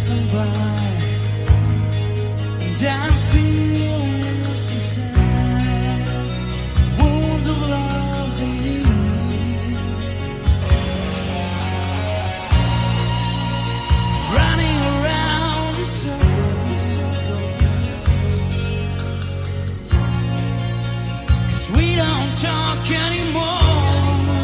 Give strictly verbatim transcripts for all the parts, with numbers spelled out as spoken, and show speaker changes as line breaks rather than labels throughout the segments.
passing by, and I'm feeling so sad. Wounds of love to leave, running around in circles, 'cause we don't talk anymore.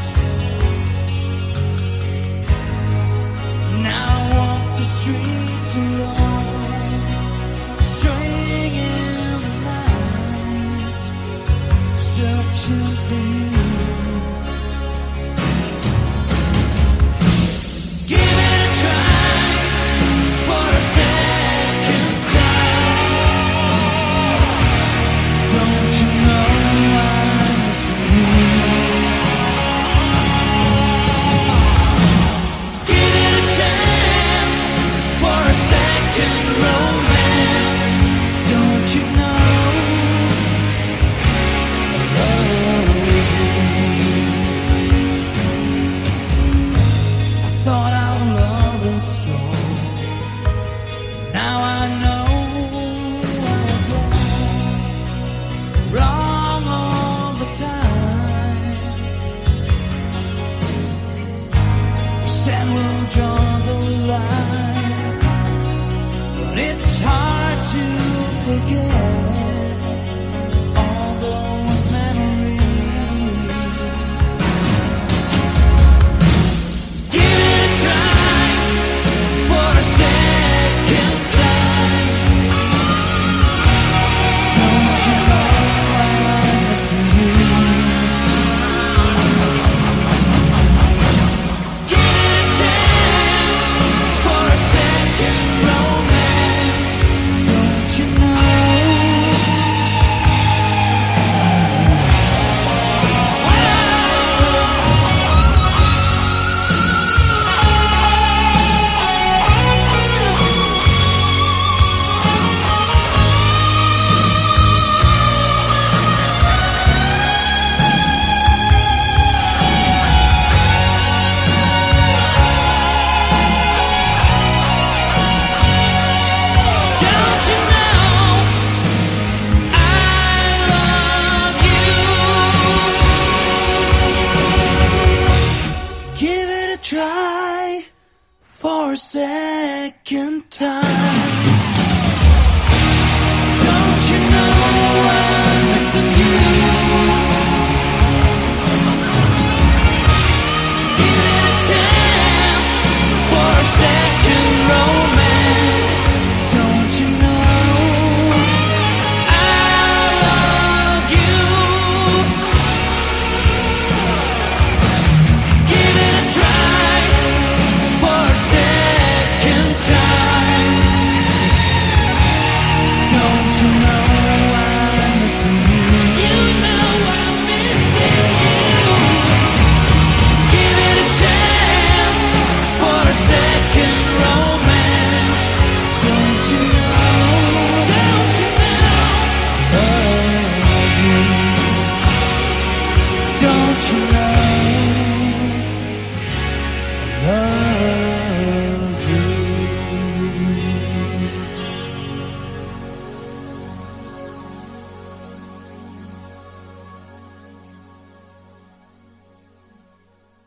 Now I walk the streets alone, straying in the night, searching for you. Give it a try for a second time. Don't you know I'm missing you? Give it a chance for a second romance. Don't you know I love you? I thought our love was strong. Now I know I was wrong, wrong all the time. Said we'll draw the line, but it's hard to forget all those memories. Give it a try for a second time. Don't you know I'm missing you? Give it a chance for a second romance. Don't you know? Don't you know I love you? Give it a try for a second time.